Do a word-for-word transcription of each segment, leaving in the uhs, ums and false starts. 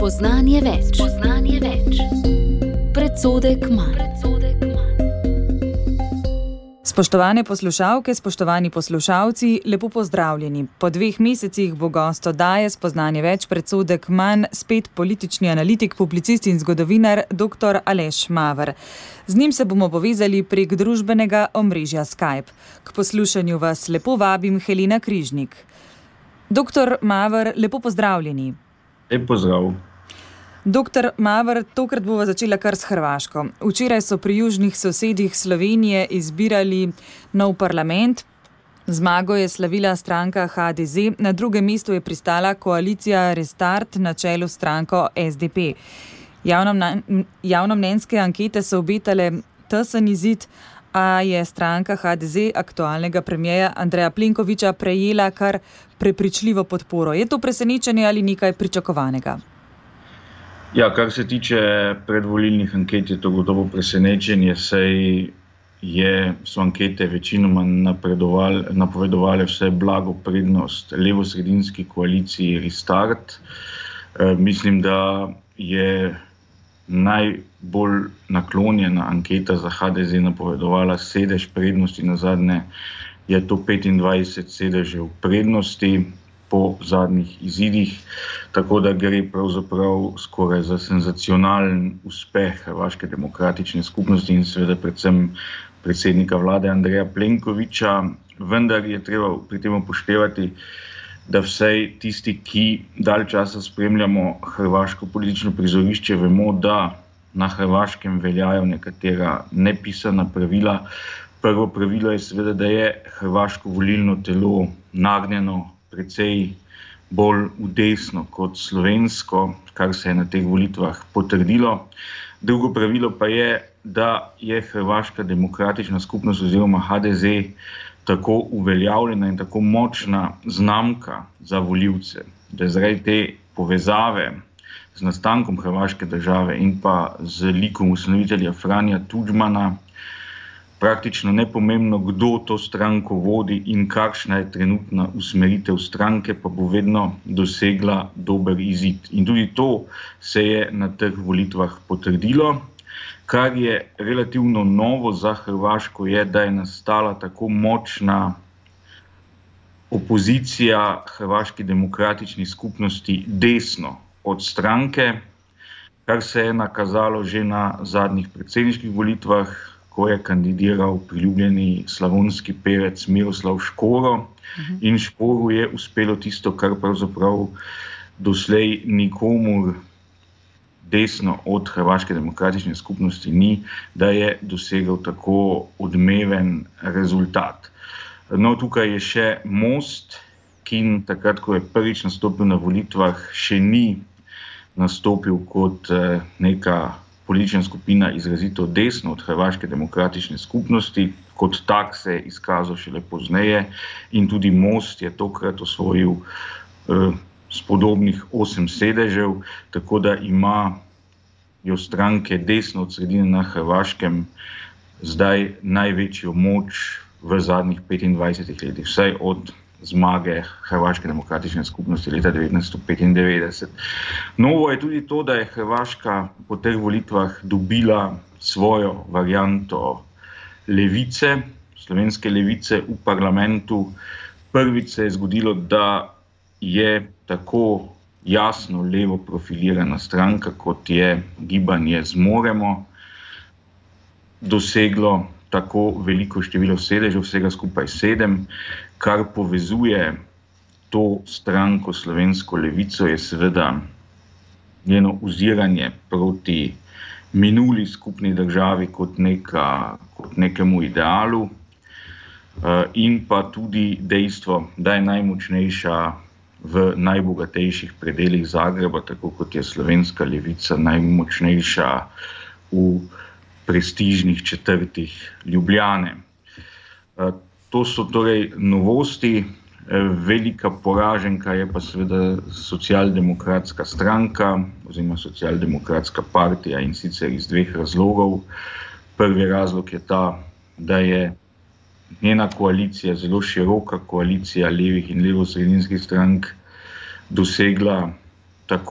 Spoznanje več. Spoznanje več. Predsodek manj. Spoštovane poslušalke, spoštovani poslušalci, lepo pozdravljeni. Po dveh mesecih bo gost oddaje Spoznanje več, predsodek manj spet politični analitik, publicist in zgodovinar dr. Aleš Maver. Z njim se bomo povezali prek družbenega omrežja Skype. K poslušanju vas lepo vabim Helena Križnik. doktor Maver, lepo pozdravljeni. Lep pozdrav. doktor Maver, tokrat bova začela kar s Hrvaško. Včeraj so pri južnih sosedih Slovenije izbirali nov parlament. Zmago je slavila stranka H D Z, na drugem mestu je pristala koalicija Restart na čelu s stranko S D P. Javnomnenjske ankete so obetale tesen izid, a je stranka H D Z aktualnega premierja Andreja Plenkovića prejela kar prepričljivo podporo. Je to presenečenje ali nekaj pričakovanega? Ja, kar se tiče predvolilnih anket, je to gotovo presenečenje, saj je, so ankete večinoma napovedovale vse blago prednost levosredinski koaliciji Restart. E, mislim, da je najbolj naklonjena anketa za H D Z napovedovala sedež prednosti, nazadnje je to petindvajset sedežev prednosti po zadnjih izidih, tako da gre pravzaprav skoraj za senzacionalen uspeh Hrvaške demokratične skupnosti in seveda predvsem predsednika vlade Andreja Plenkovića, vendar je treba pri tem upoštevati, da vsaj tisti, ki dalj časa spremljamo hrvaško politično prizorišče, vemo, da na Hrvaškem veljajo nekatera nepisana pravila. Prvo pravilo je seveda, da je hrvaško volilno telo nagnjeno precej bolj v desno kot slovensko, kar se je na teh volitvah potrdilo. Drugo pravilo pa je, da je Hrvaška demokratična skupnost oziroma H D Z tako uveljavljena in tako močna znamka za volivce, da zaradi te povezave z nastankom hrvaške države in pa z likom ustanovitelja Franja Tudžmana praktično nepomembno, kdo to stranko vodi in kakšna je trenutna usmeritev stranke, pa bo vedno dosegla dober izid. In tudi to se je na teh volitvah potrdilo. Kar je relativno novo za Hrvaško je, da je nastala tako močna opozicija Hrvaški demokratični skupnosti desno od stranke, kar se je nakazalo že na zadnjih predsedniških volitvah, ko je kandidiral priljubljeni slavonski pevec Miroslav Škoro. Uh-huh. In Škoru je uspelo tisto, kar pravzaprav doslej nikomur desno od Hrvaške demokratične skupnosti ni, da je dosegel tako odmeven rezultat. No, tukaj je še Most, ki takrat, ko je prvič nastopil na volitvah, še ni nastopil kot neka politična skupina izrazito desno od Hrvaške demokratične skupnosti, kot tak se je izkazal šele pozneje in tudi Most je tokrat osvojil eh, spodobnih osem sedežev, tako da imajo stranke desno od sredine na Hrvaškem zdaj največjo moč v zadnjih petindvajsetih letih, vsaj od zmage Hrvaške demokratične skupnosti leta devetnajststo petindevetdeset. Novo je tudi to, da je Hrvaška po teh volitvah dobila svojo varianto levice, slovenske levice v parlamentu. Prvič se je zgodilo, da je tako jasno levo profilirana stranka, kot je gibanje Zmoremo, doseglo tako veliko število sedežev, vsega skupaj sedem. Kar povezuje to stranko slovensko levico, je seveda njeno oziranje proti minuli skupni državi kot, neka, kot nekemu idealu in pa tudi dejstvo, da je najmočnejša v najbogatejših predelih Zagreba, tako kot je slovenska levica najmočnejša v prestižnih četrtih Ljubljane. To so torej novosti. Velika poraženka je pa seveda socialdemokratska stranka oziroma socialdemokratska partija, in sicer iz dveh razlogov. Prvi razlog je ta, da je njena koalicija, zelo široka koalicija levih in levosredinskih strank, dosegla tako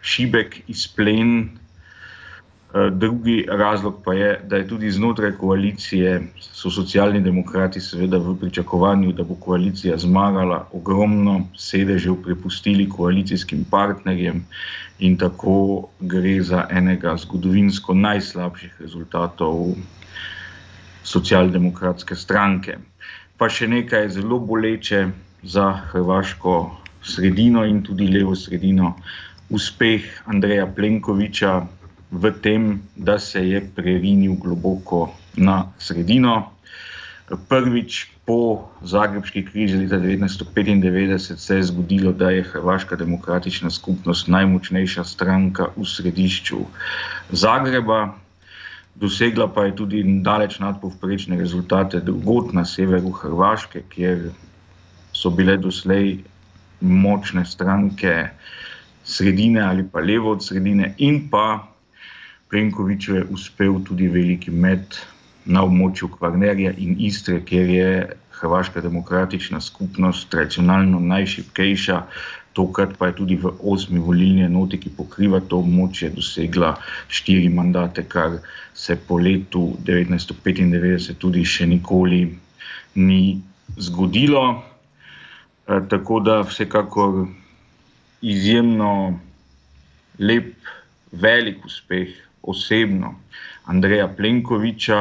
šibek, izplen. Drugi razlog pa je, da je tudi znotraj koalicije so socialni demokrati seveda v pričakovanju, da bo koalicija zmagala, ogromno sedežev prepustili koalicijskim partnerjem in tako gre za enega zgodovinsko najslabših rezultatov socialdemokratske stranke. Pa še nekaj je zelo boleče za hrvaško sredino in tudi levo sredino, uspeh Andreja Plenkovića v tem, da se je prerinil globoko na sredino. Prvič po zagrebški krizi leta devetnajststo petindevetdeset se je zgodilo, da je Hrvaška demokratična skupnost najmočnejša stranka v središču Zagreba. Dosegla pa je tudi daleč nadpovprečne rezultate drugod na severu Hrvaške, kjer so bile doslej močne stranke sredine ali pa levo od sredine, in pa Plenkoviću je uspel tudi veliki met na območju Kvarnerja in Istre, kjer je Hrvaška demokratična skupnost tradicionalno najšibkejša, tokrat pa je tudi v osmi volilni enoti, ki pokriva to območje, dosegla štiri mandate, kar se po letu devetnajststo petindevetdeset tudi še nikoli ni zgodilo. E, tako da vsekakor izjemno lep, velik uspeh osebno Andreja Plenkovića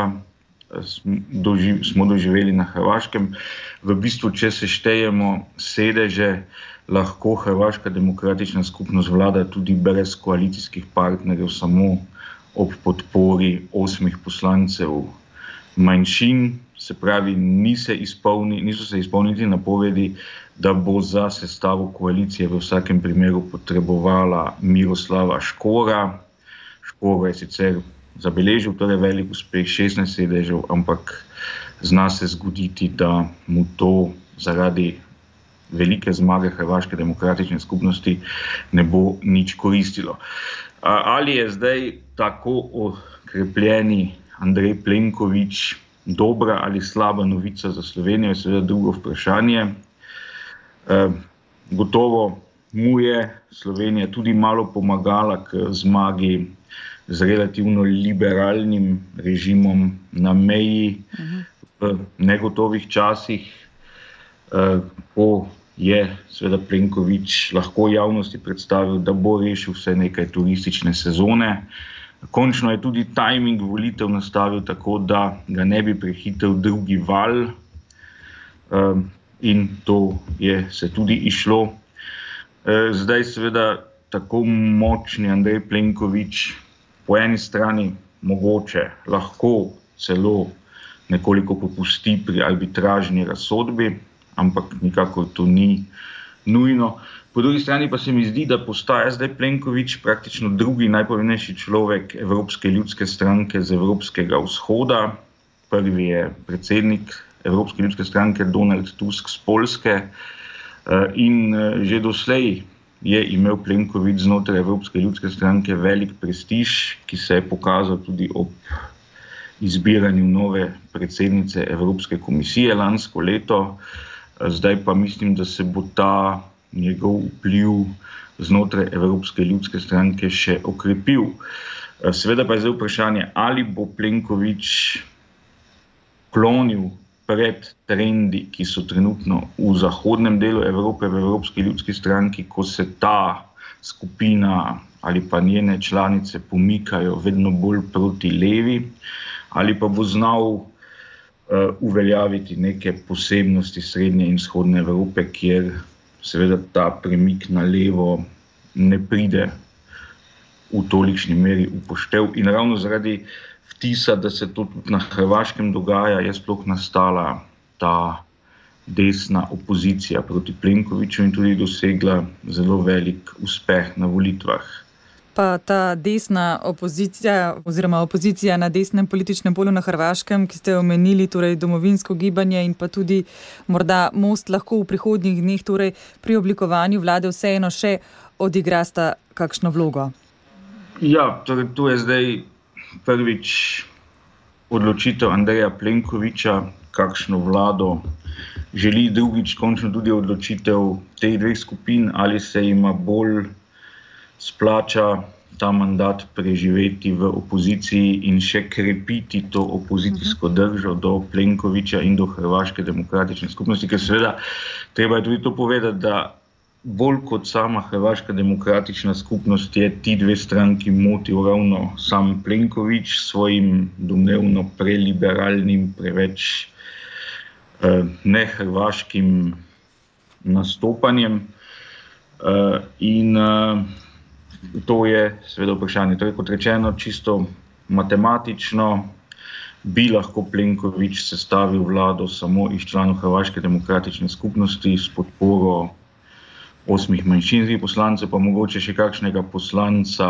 smo doživeli na Hrvaškem. V bistvu, če se štejemo sedeže, lahko Hrvaška demokratična skupnost vlada tudi brez koalicijskih partnerjev, samo ob podpori osmih poslancev manjšin. Se pravi, ni se izpolni, niso se izpolniti napovedi, da bo za sestavo koalicije v vsakem primeru potrebovala Miroslava Škora. Škoro je sicer zabeležil torej velik uspeh, šestnajst sedežev, ampak zna se zgoditi, da mu to zaradi velike zmage Hrvaške demokratične skupnosti ne bo nič koristilo. Ali je zdaj tako okrepljeni Andrej Plenković dobra ali slaba novica za Slovenijo, je seveda drugo vprašanje. Gotovo mu je Slovenija tudi malo pomagala k zmagi z relativno liberalnim režimom na meji v negotovih časih, ko je seveda Plenković lahko javnosti predstavil, da bo rešil vse nekaj turistične sezone. Končno je tudi tajming volitev nastavil tako, da ga ne bi prehitel drugi val, in to je se tudi išlo. Zdaj seveda tako močni Andrej Plenković po eni strani mogoče lahko celo nekoliko popusti pri arbitražni razsodbi, ampak nikakor to ni nujno. Po drugi strani pa se mi zdi, da postaja zdaj Plenković praktično drugi najpomembnejši človek Evropske ljudske stranke z Evropskega vzhoda. Prvi je predsednik Evropske ljudske stranke Donald Tusk z Poljske in že doslej je imel Plenković znotraj Evropske ljudske stranke velik prestiž, ki se je pokazal tudi ob izbiranju nove predsednice Evropske komisije lansko leto. Zdaj pa mislim, da se bo ta njegov vpliv znotraj Evropske ljudske stranke še okrepil. Seveda pa je zdaj vprašanje, ali bo Plenković klonil pred trendi, ki so trenutno v zahodnem delu Evrope, v Evropski ljudski stranki, ko se ta skupina ali pa njene članice pomikajo vedno bolj proti levi, ali pa bo znal uh, uveljaviti neke posebnosti srednje in vzhodne Evrope, kjer seveda ta premik na levo ne pride v tolikšni meri upoštev. In ravno zaradi vtisa, da se to tudi na Hrvaškem dogaja, je sploh nastala ta desna opozicija proti Plenkoviću in tudi dosegla zelo velik uspeh na volitvah. Pa ta desna opozicija oziroma opozicija na desnem političnem polju na Hrvaškem, ki ste omenili, torej domovinsko gibanje in pa tudi morda Most, lahko v prihodnjih dneh torej pri oblikovanju vlade vseeno še odigrasta kakšno vlogo? Ja, torej tu je zdaj prvič odločitev Andreja Plenkovića, kakšno vlado želi, drugič končno tudi odločitev teh dveh skupin, ali se ima bolj splača ta mandat preživeti v opoziciji in še krepiti to opozicijsko držo do Plenkovića in do Hrvaške demokratične skupnosti, ker seveda treba je tudi to povedati, da bolj kot sama Hrvaška demokratična skupnost je ti dve stranki motil ravno sam Plenković s svojim domnevno preliberalnim, preveč eh, nehrvaškim nastopanjem eh, in eh, to je seveda vprašanje. Torej, kot rečeno, čisto matematično bi lahko Plenković sestavil vlado samo iz članov Hrvaške demokratične skupnosti s podporo osmih manjšinskih poslancev, pa mogoče še kakšnega poslanca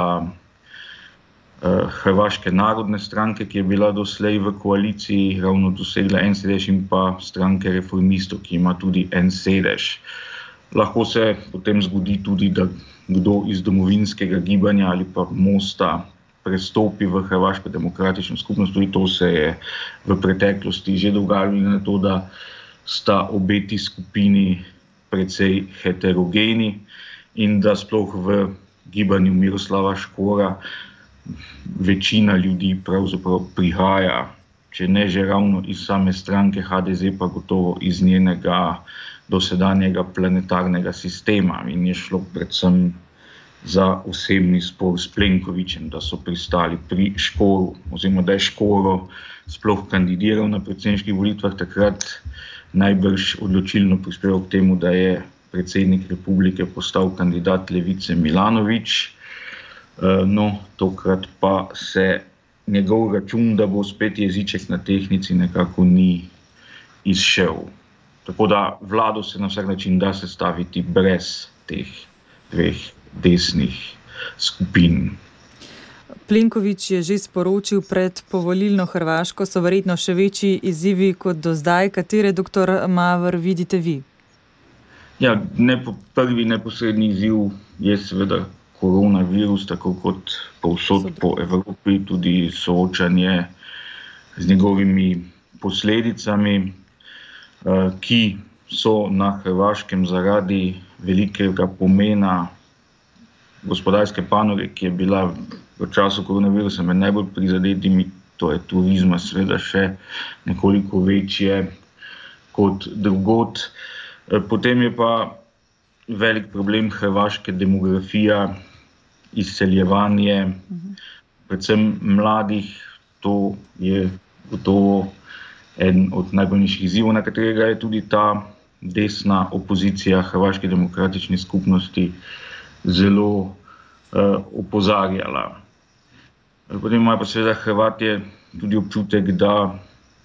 eh, Hrvaške narodne stranke, ki je bila doslej v koaliciji, ravno dosegla en sedež, in pa stranke reformistov, ki ima tudi en sedež. Lahko se potem zgodi tudi, da kdo iz domovinskega gibanja ali pa Mosta prestopi v Hrvaško demokratično skupnost. Tudi to se je v preteklosti že dogajalo, na to, da sta obe ti skupini precej heterogeni in da sploh v gibanju Miroslava Škora večina ljudi pravzaprav prihaja, če ne že ravno iz same stranke H D Z, pa gotovo iz njenega dosedanjega planetarnega sistema, in je šlo predvsem za osebni spor s Plenkovićem, da so pristali pri Škoru, oziroma da je Škoro sploh kandidiral na predsedniških volitvah, takrat najbrž odločilno prispeval k temu, da je predsednik republike postal kandidat Levice Milanović. No, tokrat pa se njegov račun, da bo spet jeziček na tehtnici, nekako ni izšel. Tako da vlado se na vsak način da sestaviti brez teh dveh desnih skupin. Plenković je že sporočil, pred povolilno Hrvaško so verjetno še večji izzivi kot do zdaj. Katere, doktor Maver, vidite vi? Ja, ne, prvi neposredni izziv je seveda koronavirus, tako kot povsod po Evropi, tudi soočanje z njegovimi posledicami, ki so na Hrvaškem zaradi velikega pomena gospodarske panoge, ki je bila v času koronavirusa med najbolj prizadetimi, to je turizma, seveda še nekoliko večje kot drugod. Potem je pa velik problem hrvaške demografija, izseljevanje, predvsem mladih. To je gotovo eden od najpomembnejših izzivov, na katerega je tudi ta desna opozicija Hrvaške demokratične skupnosti zelo uh, opozarjala. Potem imajo pa seveda Hrvatje tudi občutek, da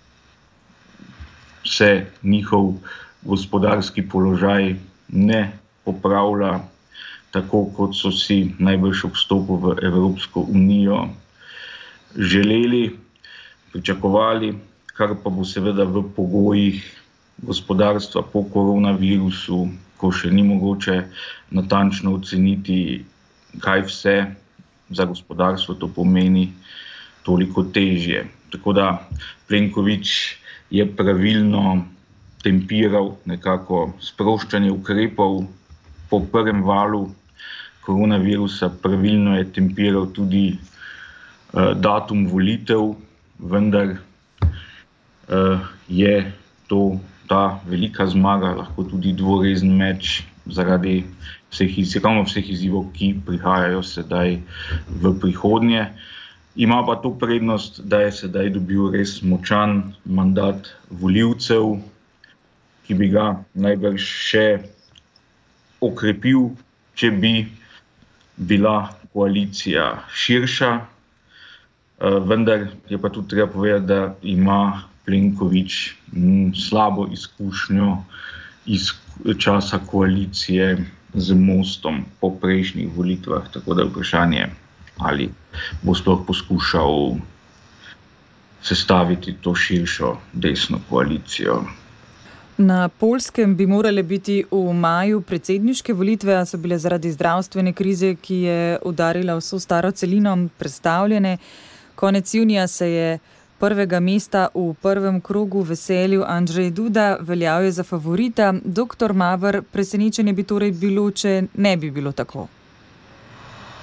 se njihov gospodarski položaj ne popravlja tako, kot so si najbrž ob vstopu v Evropsko unijo želeli, pričakovali, kar pa bo seveda v pogojih gospodarstva po koronavirusu, ko še ni mogoče natančno oceniti, kaj vse za gospodarstvo to pomeni, toliko težje. Tako da Plenković je pravilno tempiral nekako sproščanje ukrepov po prvem valu koronavirusa, pravilno je tempiral tudi uh, datum volitev, vendar uh, je to ta velika zmaga lahko tudi dvorezen meč zaradi vseh, vseh izzivov, ki prihajajo sedaj v prihodnje. Ima pa to prednost, da je sedaj dobil res močan mandat volivcev, ki bi ga najbrž še okrepil, če bi bila koalicija širša. Vendar je pa tudi treba povedati, da ima Plenković slabo izkušnjo iz časa koalicije z Mostom po prejšnjih volitvah, tako da je vprašanje, ali bo sploh poskušal sestaviti to širšo desno koalicijo. Na Poljskem bi morale biti v maju predsedniške volitve, a so bile zaradi zdravstvene krize, ki je udarila vso staro celino, prestavljene. Konec junija se je prvega mesta v prvem krogu veselil Andrzej Duda, veljal je za favorita. Doktor Maver, presenečenje bi torej bilo, če ne bi bilo tako?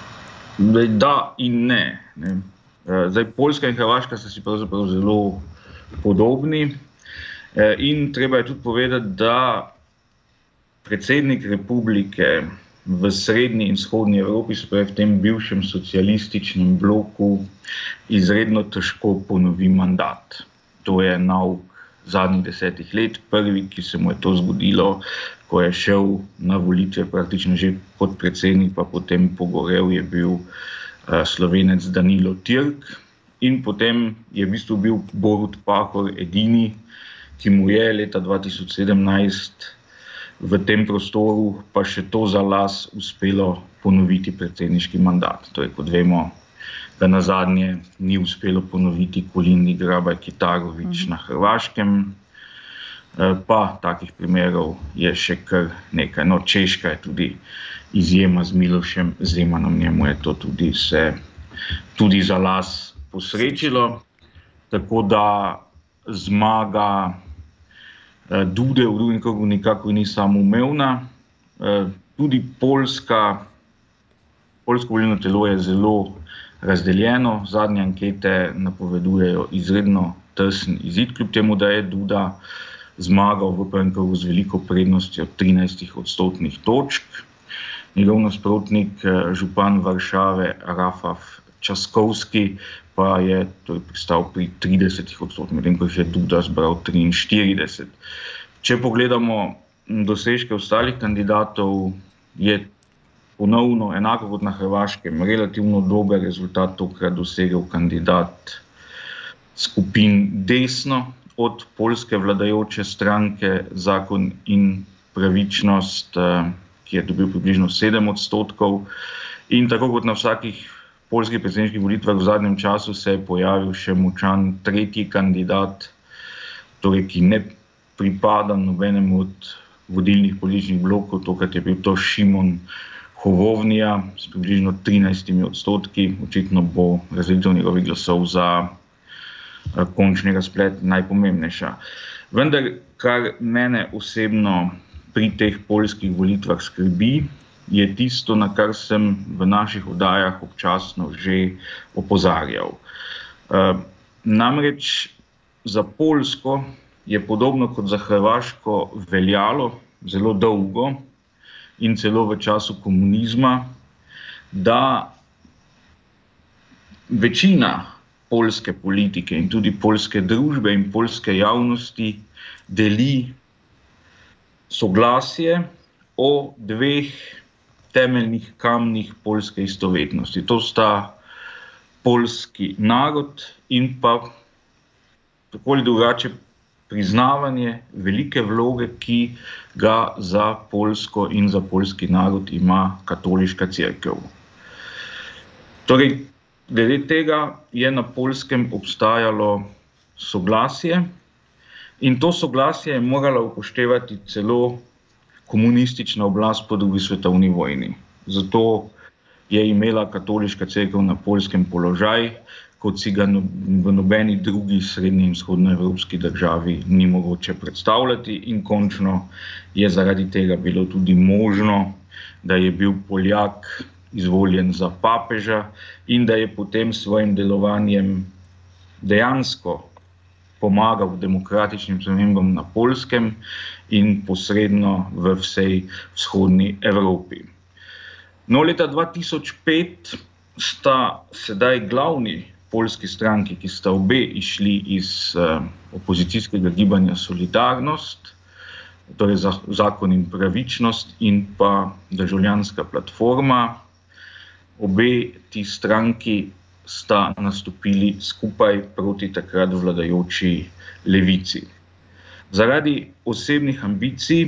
Da in ne. ne. Zdaj, Poljska in Hrvaška sta si pravzaprav zelo podobni in treba je tudi povedati, da predsednik republike v srednji in vzhodni Evropi, se pravi v tem bivšem socialističnem bloku, izredno težko ponovi mandat. To je nauk zadnjih desetih let. Prvi, ki se mu je to zgodilo, ko je šel na volitve praktično že podpredsednik, pa potem pogorel, je bil Slovenec Danilo Türk in potem je v bistvu bil Borut Pahor edini, ki mu je leta dva tisoč sedemnajst v tem prostoru pa še to za las uspelo ponoviti predsedniški mandat. To je, kot vemo, da nazadnje ni uspelo ponoviti Kolinda Grabar-Kitarović na Hrvaškem, pa takih primerov je še kar nekaj. No, Češka je tudi izjema z Milošem Zemanom, njemu je to tudi se tudi za las posrečilo, tako da zmaga Dude v drugem krogu nikakor ni samoumevna. Tudi Poljska, poljsko volilno telo je zelo razdeljeno, zadnje ankete napovedujejo izredno tesen izid, kljub temu, da je Duda zmagal v prvem krogu z veliko prednostjo trinajst odstotnih točk. Njegov nasprotnik, župan Varšave Rafał Trzaskowski, pa je torej pristal pri tridesetih odstotkih, medtem ko jih je Duda zbral triinštirideset. Če pogledamo dosežke ostalih kandidatov, je ponovno, enako kot na Hrvaškem, relativno dober rezultat tokrat dosegel kandidat skupin desno od poljske vladajoče stranke Zakon in pravičnost, ki je dobil približno sedem odstotkov. In tako kot na vsakih poljskih predsedniških volitvah v zadnjem času se je pojavil še močan tretji kandidat, torej ki ne pripada nobenemu od vodilnih političnih blokov, tokrat je bil to Šimon Hołownia s približno trinajstimi odstotki, očitno bo razdelitev njegovih glasov za končni razplet najpomembnejša. Vendar, kar mene osebno pri teh poljskih volitvah skrbi, je tisto, na kar sem v naših oddajah občasno že opozarjal. Namreč za Poljsko je podobno kot za Hrvaško veljalo zelo dolgo in celo v času komunizma, da večina poljske politike in tudi poljske družbe in poljske javnosti deli soglasje o dveh temeljnih kamnih poljske istovetnosti. To sta poljski narod in pa tako ali drugače priznavanje velike vloge, ki ga za Poljsko in za poljski narod ima katoliška cerkev. Torej, glede tega je na Poljskem obstajalo soglasje in to soglasje je morala upoštevati celo komunistična oblast po drugi svetovni vojni. Zato je imela katoliška cerkev na Poljskem položaj, kot si ga v nobeni drugi srednji in vzhodnoevropski državi ni mogoče predstavljati in končno je zaradi tega bilo tudi možno, da je bil Poljak izvoljen za papeža in da je potem svojim delovanjem dejansko pomagal demokratičnim spremembam na Poljskem in posredno v vsej vzhodni Evropi. No, leta dva tisoč pet sta sedaj glavni poljski stranki, ki sta obe išli iz uh, opozicijskega gibanja Solidarnost, torej za Zakon in pravičnost in pa Državljanska platforma, obe ti stranki sta nastopili skupaj proti takrat vladajoči levici. Zaradi osebnih ambicij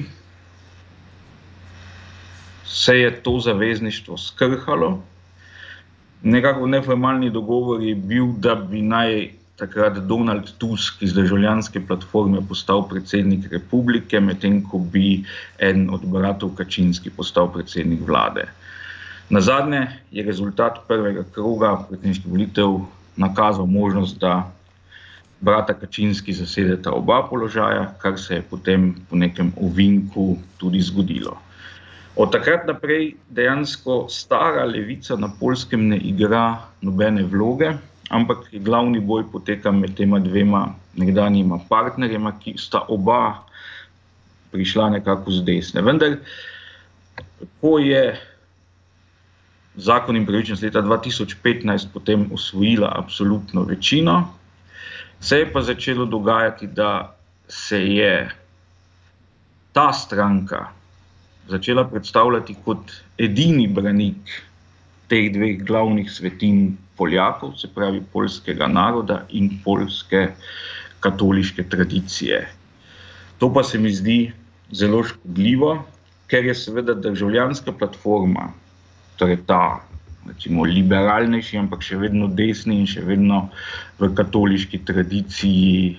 se je to zavezništvo skrhalo. Nekako neformalni dogovor je bil, da bi naj takrat Donald Tusk iz Državljanske platforme postal predsednik republike, medtem ko bi eden od bratov Kačinski postal predsednik vlade. Nazadnje je rezultat prvega kroga predsedniških volitev nakazal možnost, da brata Kačinski zasedeta oba položaja, kar se je potem po nekem ovinku tudi zgodilo. Od takrat naprej dejansko stara levica na Poljskem ne igra nobene vloge, ampak glavni boj poteka med tema dvema nekdanjima partnerjema, ki sta oba prišla nekako z desne. Vendar, ko je Zakon in pravičnost leta dva tisoč petnajst potem osvojila absolutno večino, se je pa začelo dogajati, da se je ta stranka začela predstavljati kot edini branik teh dveh glavnih svetinj Poljakov, se pravi poljskega naroda in poljske katoliške tradicije. To pa se mi zdi zelo škodljivo, ker je seveda državljanska platforma, torej ta, recimo, liberalnejši, ampak še vedno desni in še vedno v katoliški tradiciji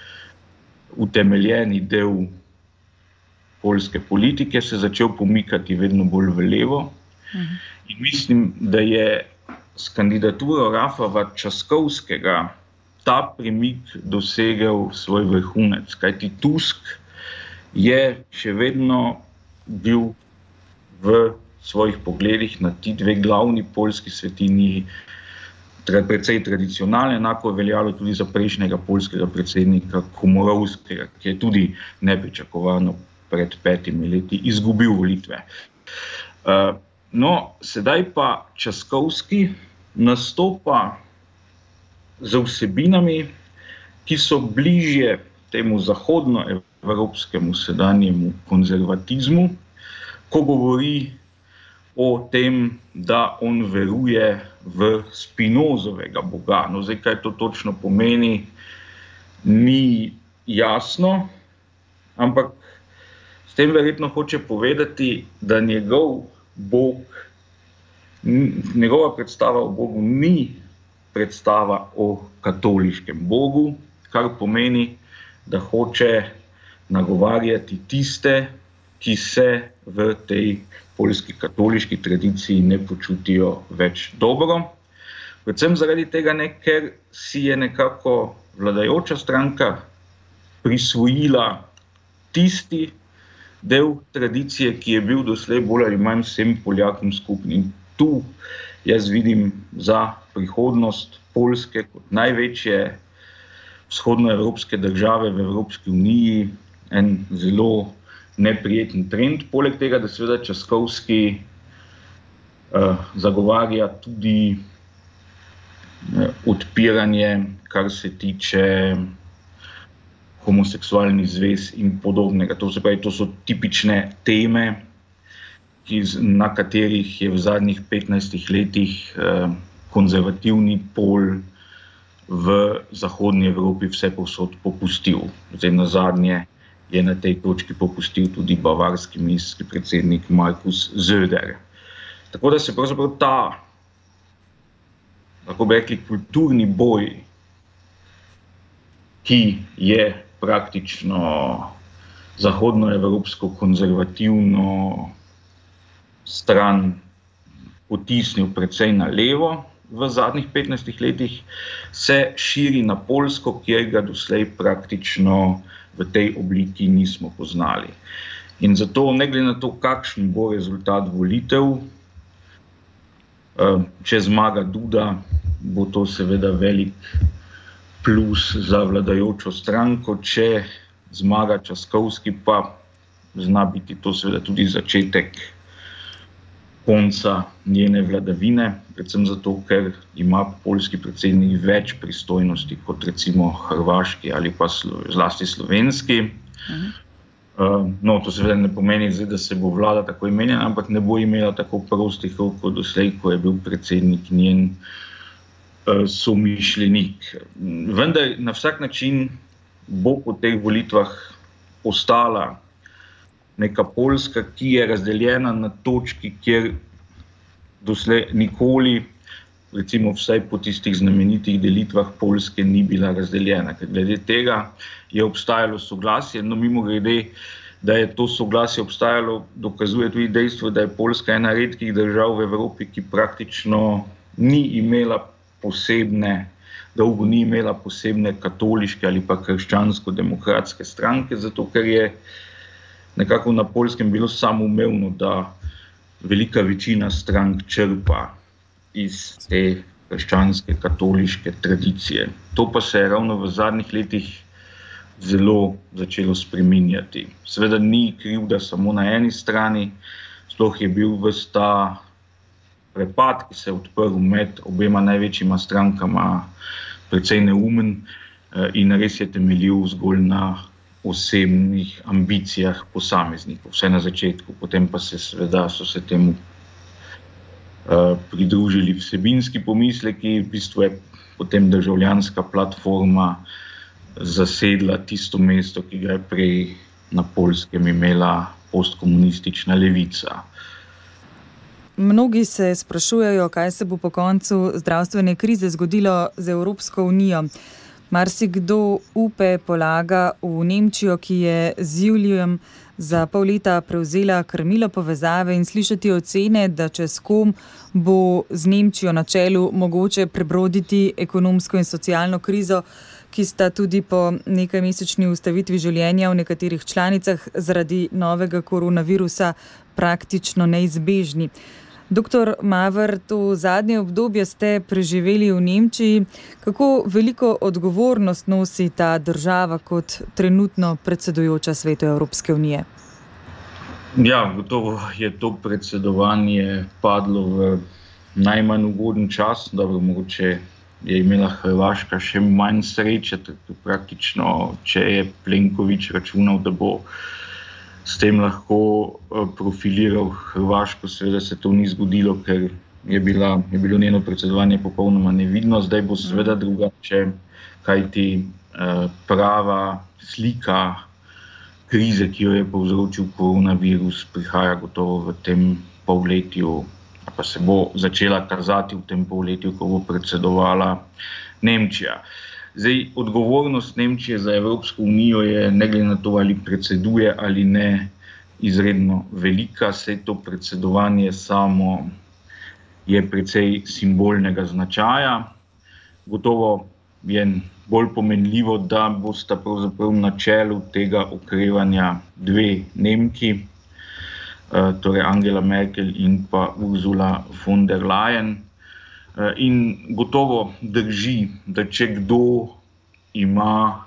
utemeljeni del poljske politike, se začel pomikati vedno bolj v levo. Mhm. In mislim, da je s kandidaturo Rafa Časkovskega ta premik dosegel svoj vrhunec, kajti Tusk je še vedno bil v svojih pogledih na ti dve glavni poljski svetinji precej tradicionalne, enako veljalo tudi za prejšnjega poljskega predsednika Komorovskega, ki je tudi nepričakovano pred petimi leti izgubil volitve. Uh, no, sedaj pa Časkovski nastopa z vsebinami, ki so bližje temu zahodnoevropskemu sedanjemu konzervatizmu, ko govori o tem, da on veruje v Spinozovega Boga. No, zdaj, kaj to točno pomeni, ni jasno, ampak s tem verjetno hoče povedati, da njegov Bog, njegova predstava o Bogu ni predstava o katoliškem Bogu, kar pomeni, da hoče nagovarjati tiste, ki se v tej poljski katoliški tradiciji ne počutijo več dobro. Predvsem zaradi tega, ne, ker si je nekako vladajoča stranka prisvojila tisti del tradicije, ki je bil doslej bolj ali manj vsem Poljakom skupni. Tu jaz vidim za prihodnost Poljske kot največje vzhodnoevropske države v Evropski uniji en zelo neprijeten trend. Poleg tega, da seveda Časkovski uh, zagovarja tudi uh, odpiranje, kar se tiče homoseksualnih zvez in podobnega. To se pravi, to so tipične teme, ki, na katerih je v zadnjih petnajstih letih eh, konzervativni pol v zahodni Evropi vse povsod popustil. Zdaj, na zadnje je na tej točki popustil tudi bavarski ministrski predsednik Markus Söder. Tako da se pravzaprav ta, lahko bi rekli, kulturni boj, ki je praktično zahodnoevropsko konzervativno stran potisnil precej na levo v zadnjih petnajstih letih, se širi na Poljsko, kjer ga doslej praktično v tej obliki nismo poznali. In zato, ne glede na to, kakšen bo rezultat volitev, če zmaga Duda, bo to seveda velik plus za vladajočo stranko, če zmaga Časkovski, pa zna biti to seveda tudi začetek konca njene vladavine, predvsem zato, ker ima poljski predsednik več pristojnosti kot recimo hrvaški ali pa zlasti slovenski. Uh, no, to seveda ne pomeni, da se bo vlada tako imenjena, ampak ne bo imela tako prostih rok kot doslej, ko je bil predsednik njen somišljenik. Vendar na vsak način bo po teh volitvah ostala neka Poljska, ki je razdeljena na točki, kjer doslej nikoli, recimo vsaj po tistih znamenitih delitvah Poljske, ni bila razdeljena. Ker glede tega je obstajalo soglasje, no mimogrede, da je to soglasje obstajalo, dokazuje tudi dejstvo, da je Poljska ena redkih držav v Evropi, ki praktično ni imela posebne, dolgo ni imela posebne katoliške ali pa krščansko-demokratske stranke, zato ker je nekako na Poljskem bilo samoumevno, da velika večina strank črpa iz te krščanske, katoliške tradicije. To pa se je ravno v zadnjih letih zelo začelo spreminjati. Seveda ni krivda samo na eni strani, sploh je bil ves ta prepad, ki se je odprl med obema največjima strankama, precej neumen in res je temeljil zgolj na osebnih ambicijah posameznikov, vse na začetku, potem pa se seveda so se temu uh, pridružili vsebinski pomisleki, v bistvu je potem državljanska platforma zasedla tisto mesto, ki ga je prej na Poljskem imela postkomunistična levica. Mnogi se sprašujejo, kaj se bo po koncu zdravstvene krize zgodilo z Evropsko unijo. Marsikdo upe polaga v Nemčijo, ki je z julijem za pol leta prevzela krmilo povezave in slišati ocene, da čez kom bo z Nemčijo na čelu mogoče prebroditi ekonomsko in socialno krizo, ki sta tudi po nekajmesečni ustavitvi življenja v nekaterih članicah zaradi novega koronavirusa praktično neizbežni. Doktor Maver, to zadnje obdobje ste preživeli v Nemčiji. Kako veliko odgovornost nosi ta država kot trenutno predsedujoča Svetu Evropske unije? Ja, gotovo je to predsedovanje padlo v najmanj ugoden čas. Dobro, mogoče je imela Hrvaška še manj sreče, praktično, če je Plenković računal, da bo s tem lahko profiliral Hrvaško, seveda se to ni zgodilo, ker je, bila, je bilo njeno predsedovanje popolnoma nevidno. Zdaj bo seveda drugače, kajti prava slika krize, ki jo je povzročil koronavirus, prihaja gotovo v tem polletju, pa se bo začela kazati v tem polletju, ko bo predsedovala Nemčija. Zdaj, odgovornost Nemčije za Evropsko unijo je, ne glede na to, ali predseduje ali ne, izredno velika. Saj to predsedovanje samo je precej simbolnega značaja. Gotovo je bolj pomenljivo, da bosta pravzaprav na čelu tega okrevanja dve Nemki, torej Angela Merkel in pa Ursula von der Leyen. In gotovo drži, da če kdo ima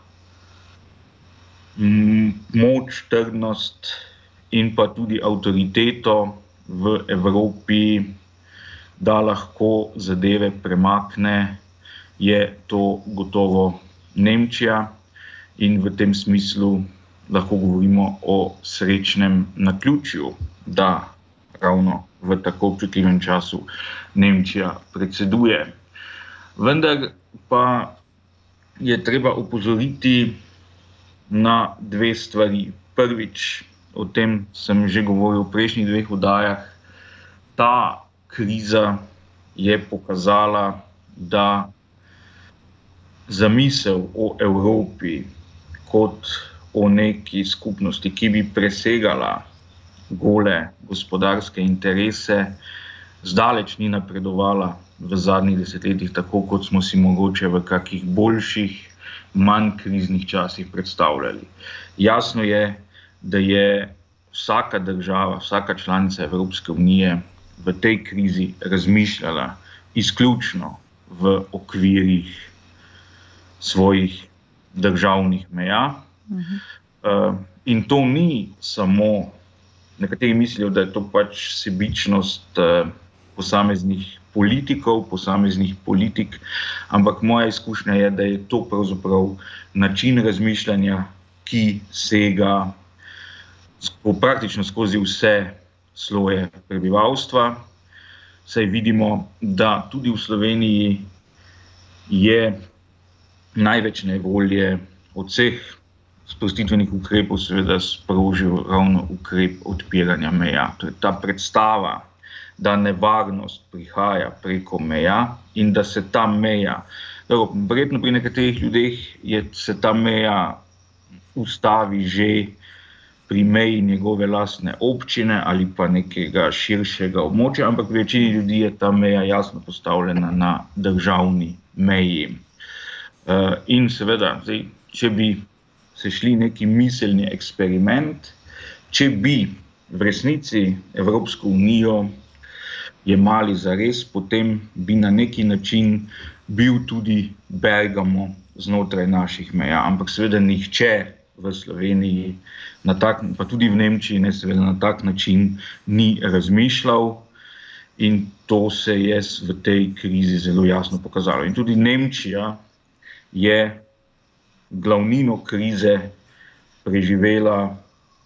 moč, trdnost in pa tudi avtoriteto v Evropi, da lahko zadeve premakne, je to gotovo Nemčija in v tem smislu lahko govorimo o srečnem naključju, da ravno v tako občutljivem času Nemčija predseduje. Vendar pa je treba opozoriti na dve stvari. Prvič, o tem sem že govoril v prejšnjih dveh oddajah, ta kriza je pokazala, da zamisel o Evropi kot o neki skupnosti, ki bi presegala gole gospodarske interese, zdaleč ni napredovala v zadnjih desetletjih, tako kot smo si mogoče v kakih boljših, manj kriznih časih predstavljali. Jasno je, da je vsaka država, vsaka članica Evropske unije v tej krizi razmišljala izključno v okvirih svojih državnih meja. Uh-huh. Uh, in to ni samo, nekateri mislijo, da je to pač sebičnost uh, posameznih politikov, posameznih politik, ampak moja izkušnja je, da je to pravzaprav način razmišljanja, ki sega sko, praktično skozi vse sloje prebivalstva. Saj vidimo, da tudi v Sloveniji je največ nevolje od vseh sprostitvenih ukrepov seveda sprožil ravno ukrep odpiranja meja. To je ta predstava, da nevarnost prihaja preko meja in da se ta meja, verjetno pri nekaterih ljudeh je se ta meja ustavi že pri meji njegove lastne občine ali pa nekega širšega območja, ampak pri večini ljudi je ta meja jasno postavljena na državni meji. Uh, in seveda, zdaj, če bi se šli neki miselni eksperiment, če bi v resnici Evropsko unijo jemali zares, potem bi na neki način bil tudi Bergamo znotraj naših meja. Ampak seveda nihče v Sloveniji, na tak, pa tudi v Nemčiji, ne, seveda na tak način ni razmišljal in to se je v tej krizi zelo jasno pokazalo. In tudi Nemčija je glavnino krize preživela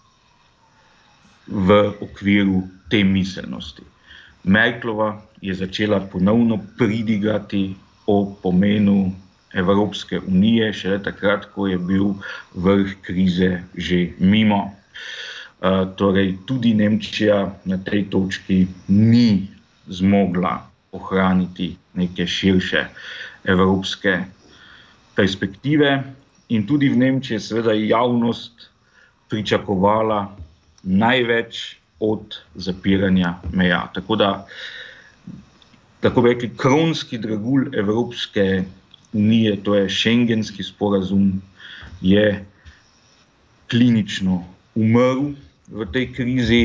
v okviru te miselnosti. Merklova je začela ponovno pridigati o pomenu Evropske unije, šele takrat, ko je bil vrh krize že mimo. Uh, torej, tudi Nemčija na tej točki ni zmogla ohraniti neke širše evropske perspektive in tudi v Nemčiji je seveda javnost pričakovala največ od zapiranja meja. Tako da, tako bi rekli, kronski dragulj Evropske unije, to je Schengenski sporazum, je klinično umrl v tej krizi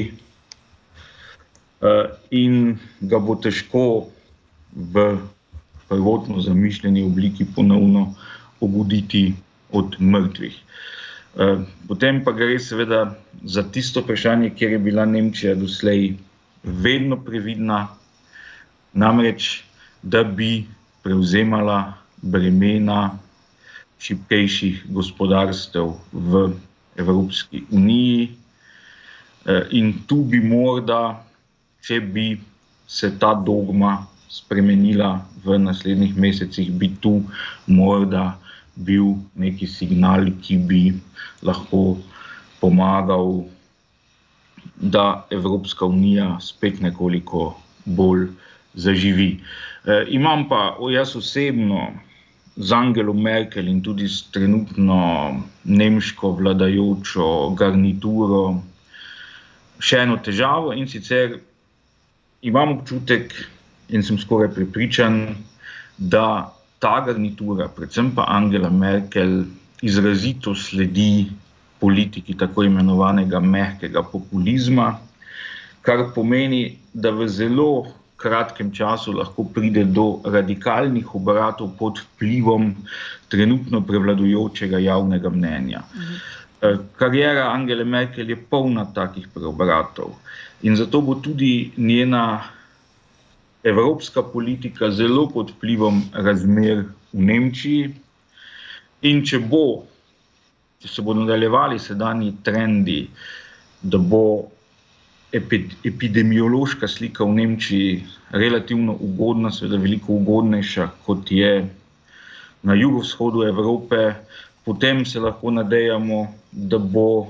in ga bo težko v prvotno zamišljeni obliki ponovno obuditi od mrtvih. Potem pa gre seveda za tisto vprašanje, kjer je bila Nemčija doslej vedno previdna, namreč, da bi prevzemala bremena šibkejših gospodarstev v Evropski uniji. In tu bi morda, če bi se ta dogma spremenila v naslednjih mesecih, bi tu morda bil neki signal, ki bi lahko pomagal, da Evropska unija spet nekoliko bolj zaživi. E, imam pa jaz osebno z Angelo Merkel in tudi s trenutno nemško vladajočo garnituro še eno težavo, in sicer imam občutek in sem skoraj prepričan, da ta garnitura, predvsem pa Angela Merkel, izrazito sledi politiki tako imenovanega mehkega populizma, kar pomeni, da v zelo kratkem času lahko pride do radikalnih obratov pod vplivom trenutno prevladujočega javnega mnenja. Mhm. Kariera Angele Merkel je polna takih preobratov in zato bo tudi njena evropska politika zelo pod vplivom razmer v Nemčiji. In če bo, če se bodo nadaljevali sedanji trendi, da bo epidemiološka slika v Nemčiji relativno ugodna, seveda veliko ugodnejša, kot je na jugovzhodu Evrope, potem se lahko nadejamo, da bo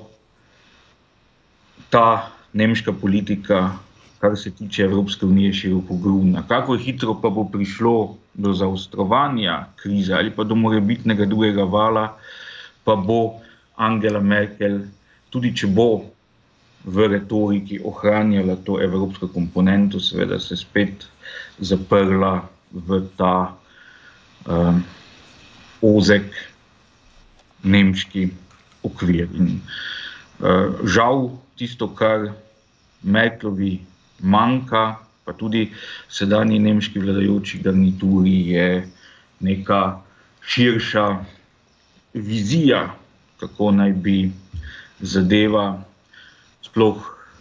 ta nemška politika, kar se tiče Evropske unije, širokogrudna. Kako hitro pa bo prišlo do zaostrovanja krize ali pa do morebitnega drugega vala, pa bo Angela Merkel, tudi če bo v retoriki ohranjala to evropsko komponento, seveda se spet zaprla v ta um, ozek nemški okvir. In, uh, žal tisto, kar Merklovi manjka, pa tudi sedanji nemški vladajoči garnituri, je neka širša vizija, kako naj bi zadeva sploh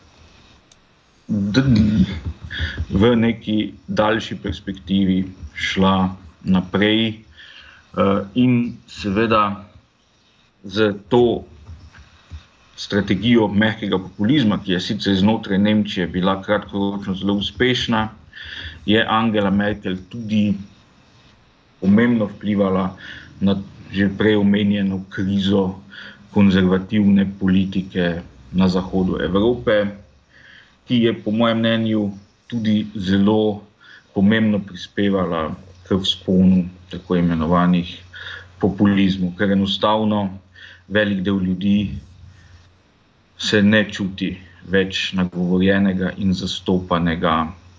v neki daljši perspektivi šla naprej. In seveda z to strategijo mehkega populizma, ki je sicer znotraj Nemčije bila kratkoročno zelo uspešna, je Angela Merkel tudi pomembno vplivala na že prej omenjeno krizo konzervativne politike na zahodu Evrope, ki je po mojem mnenju tudi zelo pomembno prispevala k vzponu tako imenovanih populizmov, ker enostavno velik del ljudi se ne čuti več nagovorjenega in zastopanega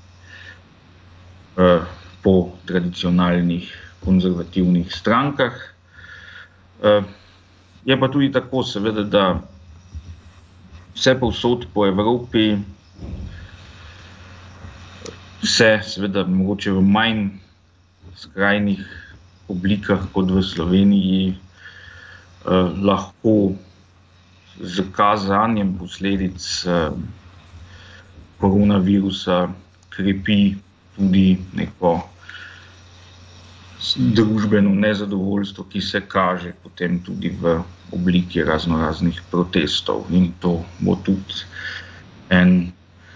eh, po tradicionalnih konzervativnih strankah. Eh, je pa tudi tako, seveda, da vse povsod po Evropi se seveda mogoče v manj skrajnih oblikah kot v Sloveniji eh, lahko z kazanjem posledic eh, koronavirusa krepi tudi neko družbeno nezadovoljstvo, ki se kaže potem tudi v obliki raznoraznih protestov. In to bo tudi en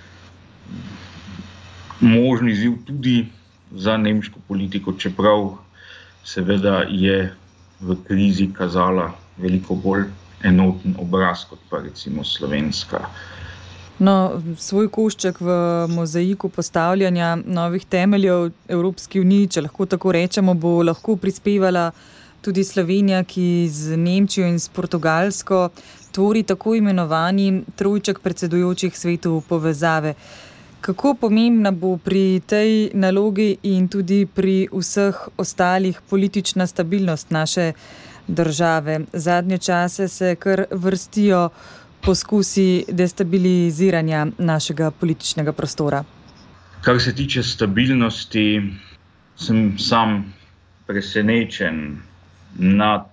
možni izziv tudi za nemško politiko, čeprav seveda je v krizi kazala veliko bolj enoten obraz kot pa recimo slovenska. No, svoj košček v mozaiku postavljanja novih temeljev Evropski uniji, če lahko tako rečemo, bo lahko prispevala tudi Slovenija, ki z Nemčijo in s Portugalsko tvori tako imenovani trojček predsedujočih svetu povezave. Kako pomembna bo pri tej nalogi in tudi pri vseh ostalih politična stabilnost naše države? Zadnje čase se kar vrstijo poskusi destabiliziranja našega političnega prostora. Kar se tiče stabilnosti, sem sam presenečen nad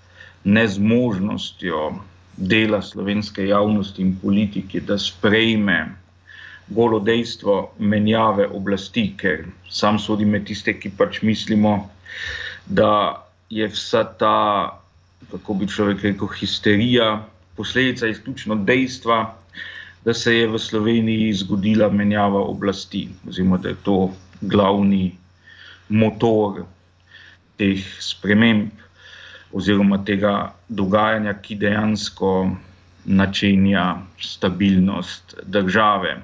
nezmožnostjo dela slovenske javnosti in politike, da sprejme golo dejstvo menjave oblasti, ker sam sodim med tiste, ki pač mislimo, da je vsa ta, kako bi človek rekel, histerija posledica izključno dejstva, da se je v Sloveniji zgodila menjava oblasti, oziroma da je to glavni motor teh sprememb oziroma tega dogajanja, ki dejansko načenja stabilnost države.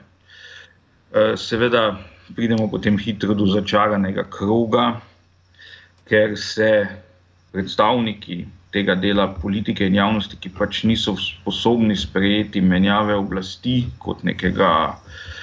Seveda pridemo potem hitro do začaranega kroga, ker se predstavniki tega dela politike in javnosti, ki pač niso sposobni sprejeti menjave oblasti kot nekega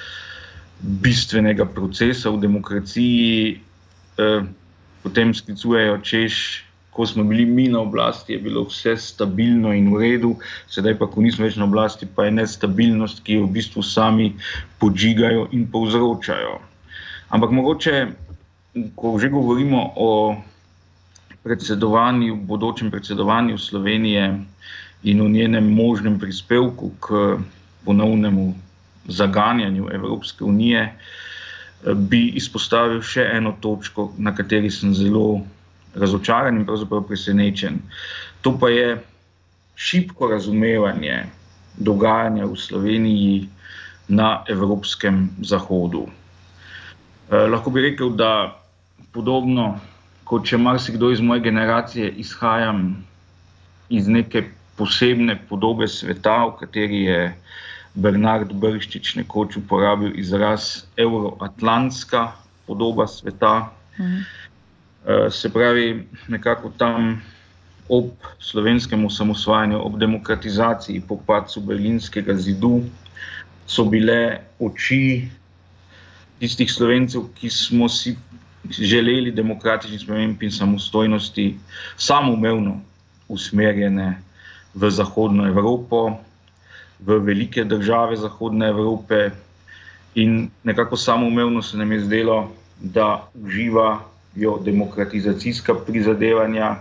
bistvenega procesa v demokraciji, eh, potem sklicujejo, češ, ko smo bili mi na oblasti, je bilo vse stabilno in v redu, sedaj pa, ko nismo več na oblasti, pa je nestabilnost, ki jo v bistvu sami podžigajo in povzročajo. Ampak mogoče, ko že govorimo o predsedovanju, bodočem predsedovanju Slovenije in o njenem možnem prispevku k ponovnemu zaganjanju Evropske unije, bi izpostavil še eno točko, na kateri sem zelo razočaran in pravzaprav presenečen. To pa je šibko razumevanje dogajanja v Sloveniji na evropskem zahodu. Eh, lahko bi rekel, da podobno kot če marsikdo iz moje generacije izhajam iz neke posebne podobe sveta, v kateri je Bernard Brščič nekoč uporabil izraz euroatlantska podoba sveta. Mhm. Se pravi, nekako tam ob slovenskem osamosvajanju, ob demokratizaciji po padcu Berlinskega zidu so bile oči tistih Slovencev, ki smo si želeli demokratičnih sprememb in samostojnosti, samoumevno usmerjene v Zahodno Evropo, v velike države Zahodne Evrope, in nekako samoumevno se nam je zdelo, da uživajo demokratizacijska prizadevanja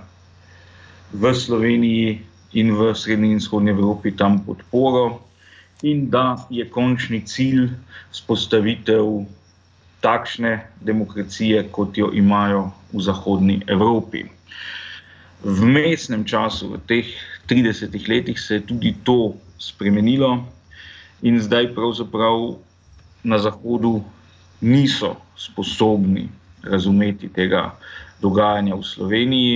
v Sloveniji in v Srednji in Vzhodni Evropi tam podporo in da je končni cilj vzpostavitev takšne demokracije, kot jo imajo v Zahodni Evropi. V vmesnem času, v teh tridesetih letih, se je tudi to spremenilo in zdaj pravzaprav na Zahodu niso sposobni razumeti tega dogajanja v Sloveniji.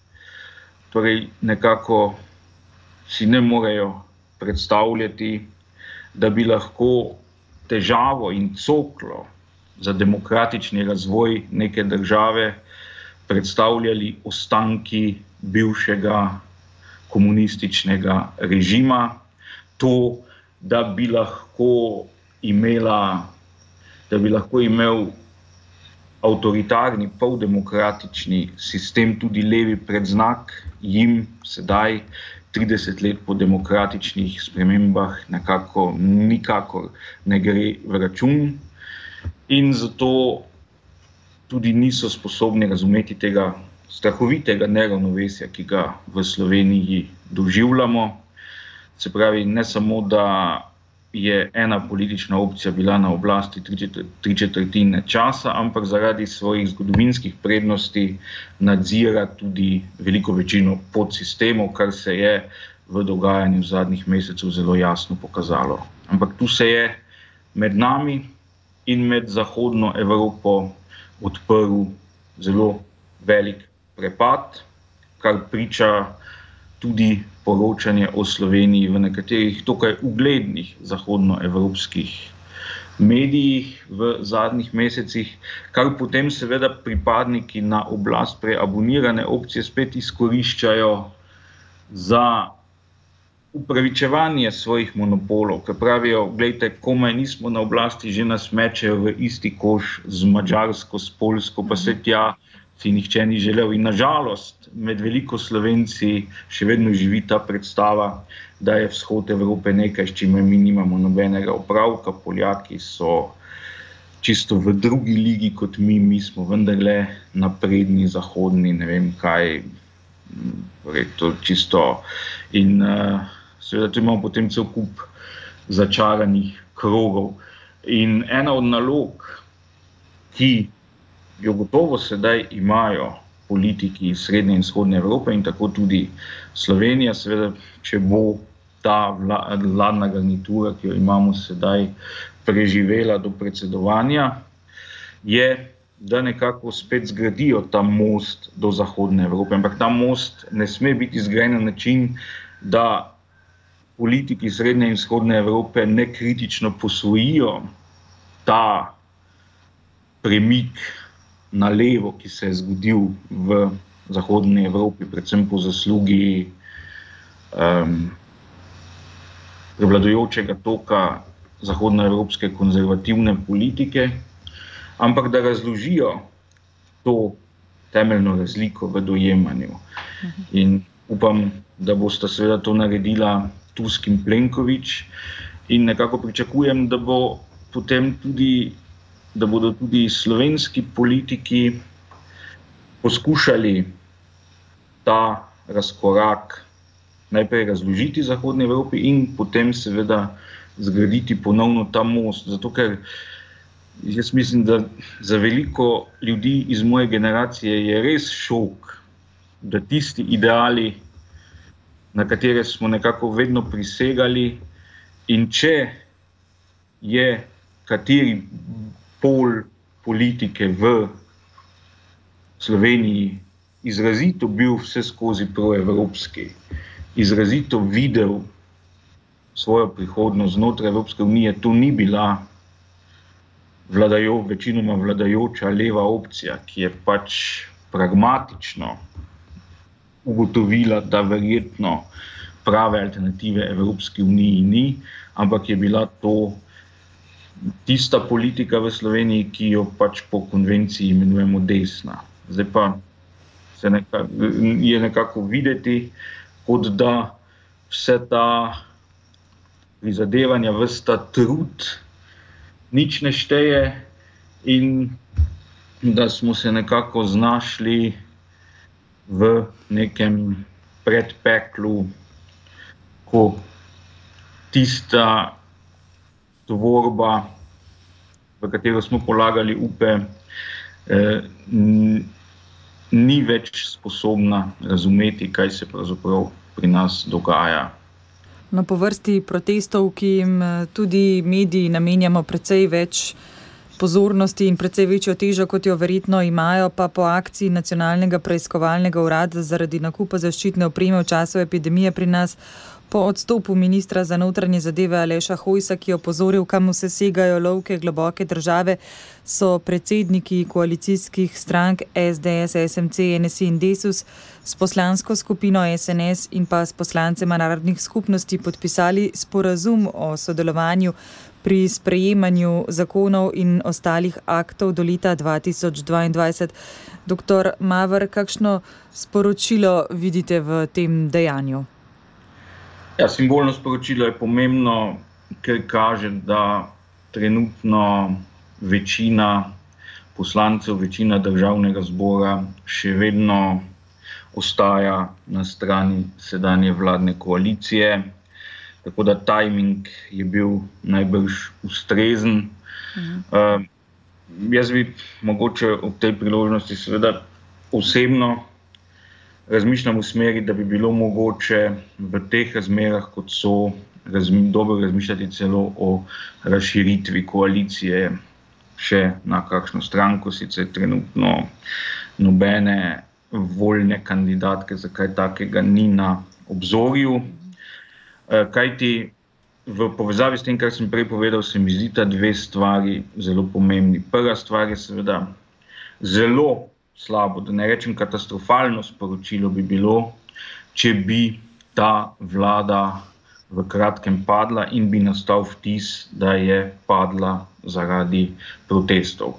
Torej nekako si ne morejo predstavljati, da bi lahko težavo in coklo za demokratični razvoj neke države predstavljali ostanki bivšega komunističnega režima. To, da bi lahko imela, da bi lahko imel avtoritarni, poldemokratični sistem tudi levi predznak, jim sedaj trideset let po demokratičnih spremembah nekako nikakor ne gre v račun in zato tudi niso sposobni razumeti tega strahovitega neravnovesja, ki ga v Sloveniji doživljamo. Se pravi, ne samo, da je ena politična opcija bila na oblasti tri četrtine časa, ampak zaradi svojih zgodovinskih prednosti nadzira tudi veliko večino podsistemov, kar se je v dogajanju zadnjih mesecev zelo jasno pokazalo. Ampak tu se je med nami in med Zahodno Evropo odprl zelo velik prepad, kar priča tudi poročanje o Sloveniji v nekaterih dokaj uglednih zahodnoevropskih medijih v zadnjih mesecih, kar potem seveda pripadniki na oblast preabonirane opcije spet izkoriščajo za upravičevanje svojih monopolov, ker pravijo, glejte, komaj nismo na oblasti, že nas mečejo v isti koš z Madžarsko, s Poljsko, pa se tja si nihče ni želel. In nažalost, med veliko Slovenci še vedno živi ta predstava, da je vzhod Evrope nekaj, s čimer mi nimamo nobenega opravka. Poljaki so čisto v drugi ligi kot mi, mi smo vendarle napredni, zahodni, ne vem kaj, to čisto. In uh, seveda tu imamo potem cel kup začaranih krogov. In ena od nalog, ki jo gotovo sedaj imajo politiki iz Srednje in Vzhodne Evrope in tako tudi Slovenija, seveda, če bo ta vladna garnitura, ki jo imamo sedaj, preživela do predsedovanja, je, da nekako spet zgradijo ta most do Zahodne Evrope. Ampak ta most ne sme biti zgrajen na način, da politiki Srednje in Vzhodne Evrope nekritično posvojijo ta premik na levo, ki se je zgodil v Zahodni Evropi, predvsem po zaslugi um, prevladujočega toka zahodnoevropske konzervativne politike, ampak da razložijo to temeljno razliko v dojemanju. In upam, da bosta seveda to naredila Tusk in Plenković in nekako pričakujem, da bo potem tudi da bodo tudi slovenski politiki poskušali ta razkorak najprej razložiti Zahodni Evropi in potem seveda zgraditi ponovno ta most. Zato, ker jaz mislim, da za veliko ljudi iz moje generacije je res šok, da tisti ideali, na katere smo nekako vedno prisegali, in če je kateri pol politike v Sloveniji izrazito bil vse skozi proevropski, izrazito videl svojo prihodnost znotraj Evropske unije, to ni bila vladajo, večinoma vladajoča leva opcija, ki je pač pragmatično ugotovila, da verjetno prave alternative Evropski uniji ni, ampak je bila to tista politika v Sloveniji, ki jo pač po konvenciji imenujemo desna. Zdaj pa se nekako, je nekako videti, kot da vse ta prizadevanja, ves ta trud nič ne šteje in da smo se nekako znašli v nekem predpeklu, ko tista tvorba, v katero smo polagali upe, eh, ni več sposobna razumeti, kaj se pravzaprav pri nas dogaja. No, po vrsti protestov, ki jim tudi mediji namenjamo precej več pozornosti in precej večjo težo, kot jo verjetno imajo, pa po akciji Nacionalnega preiskovalnega urada zaradi nakupa zaščitne opreme v času epidemije pri nas, po odstopu ministra za notranje zadeve Aleša Hojsa, ki je opozoril, kam vse segajo lovke globoke države, so predsedniki koalicijskih strank es de es, es em ce, en es i in Desus s poslansko skupino es en es in pa s poslancema narodnih skupnosti podpisali sporazum o sodelovanju pri sprejemanju zakonov in ostalih aktov do leta dva tisoč dvaindvajset. Doktor Maver, kakšno sporočilo vidite v tem dejanju? Ja, simbolno sporočilo je pomembno, ker kaže, da trenutno večina poslancev, večina državnega zbora še vedno ostaja na strani sedanje vladne koalicije. Tako da tajming je bil najbrž ustrezen. Mhm. Uh, jaz bi mogoče ob tej priložnosti seveda osebno razmišljam v smeri, da bi bilo mogoče v teh razmerah, kot so, razmi, dobro razmišljati celo o razširitvi koalicije še na kakšno stranko, sicer trenutno nobene voljne kandidatke za kaj takega ni na obzorju. Kajti v povezavi s tem, kar sem prej povedal, se mi zdi ta dve stvari zelo pomembni. Prva stvar je seveda zelo slabo, da ne rečem katastrofalno sporočilo bi bilo, če bi ta vlada v kratkem padla in bi nastal vtis, da je padla zaradi protestov.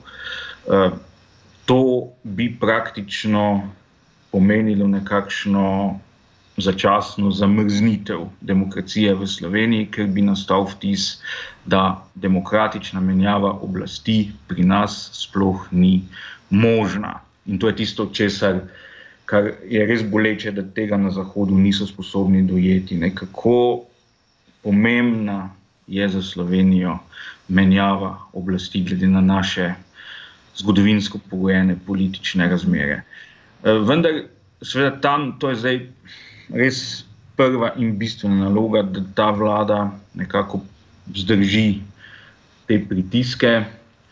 To bi praktično pomenilo nekakšno začasno zamrznitev demokracije v Sloveniji, ker bi nastal vtis, da demokratična menjava oblasti pri nas sploh ni možna. In to je tisto, česar, kar je res boleče, da tega na Zahodu niso sposobni dojeti. Kako pomembna je za Slovenijo menjava oblasti glede na naše zgodovinsko pogojene politične razmere. Vendar, seveda tam, to je zdaj res prva in bistvena naloga, da ta vlada nekako vzdrži te pritiske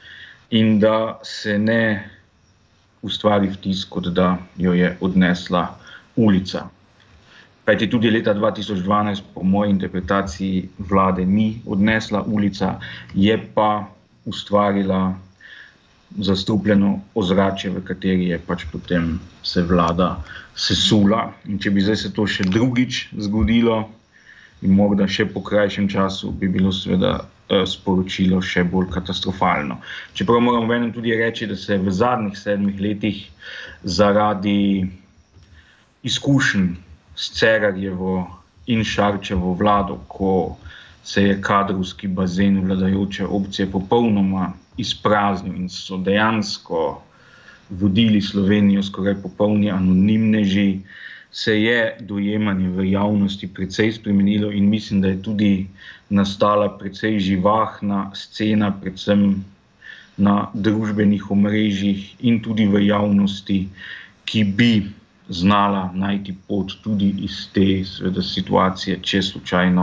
in da se ne ustvari vtis, kot da jo je odnesla ulica. Kajti tudi leta dva tisoč dvanajst po moji interpretaciji vlade ni odnesla ulica, je pa ustvarila zastrupljeno ozračje, v kateri je pač potem se vlada sesula. In če bi zdaj se to še drugič zgodilo in morda še po krajšem času, bi bilo seveda sporočilo še bolj katastrofalno. Čeprav moram venem tudi reči, da se v zadnjih sedmih letih zaradi izkušenj s Cerarjevo in Šarčevo vlado, ko se je kadrovski bazen vladajoče opcije popolnoma izpraznil in so dejansko vodili Slovenijo skoraj popolni anonimneži, se je dojemanje v javnosti precej spremenilo in mislim, da je tudi nastala precej živahna scena, predvsem na družbenih omrežjih in tudi v javnosti, ki bi znala najti pot tudi iz te seveda situacije, če slučajno